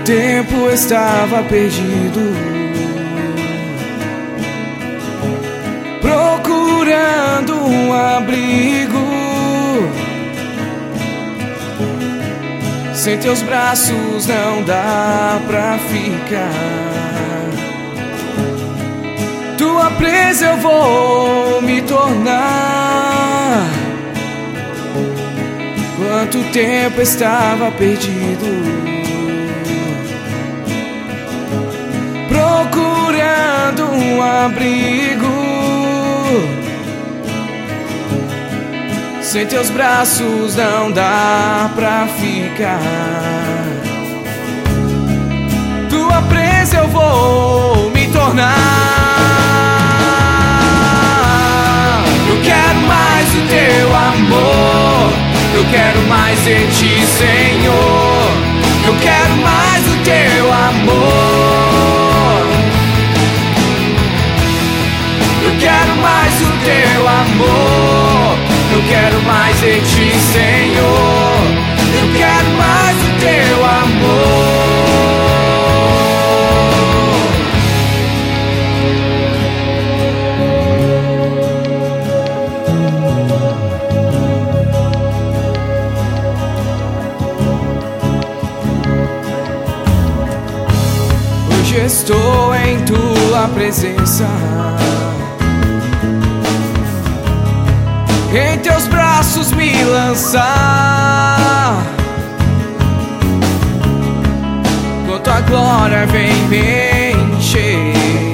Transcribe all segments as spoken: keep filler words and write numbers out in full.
tempo estava perdido, procurando um abrigo. Sem teus braços não dá pra ficar. Tua presa eu vou me tornar. Quanto tempo estava perdido, procurando um abrigo. Sem teus braços não dá pra ficar. Tua presa eu vou me tornar. Eu quero mais o teu amor, eu quero mais de ti, Senhor. Eu quero mais o teu amor, eu quero mais o teu amor, eu quero mais de ti, Senhor. Eu quero mais o teu amor. Hoje estou em tua presença, em teus braços me lançar. Com tua glória vem me encher.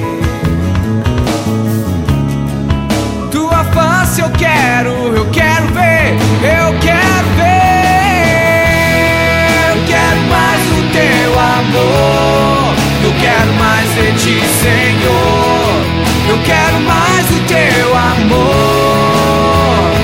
Tua face eu quero, eu quero ver, eu quero ver. Eu quero mais o teu amor, eu quero mais de ti, Senhor. Eu quero mais o teu amor,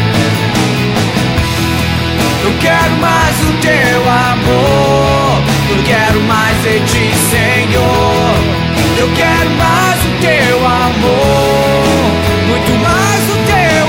eu quero mais o teu amor, eu quero mais de ti, Senhor. Eu quero mais o teu amor, muito mais o teu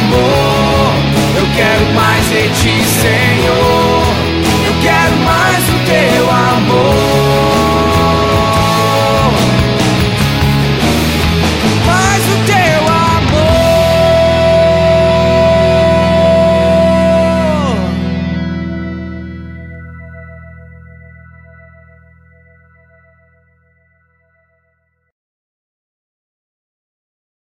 Senhor. Eu quero mais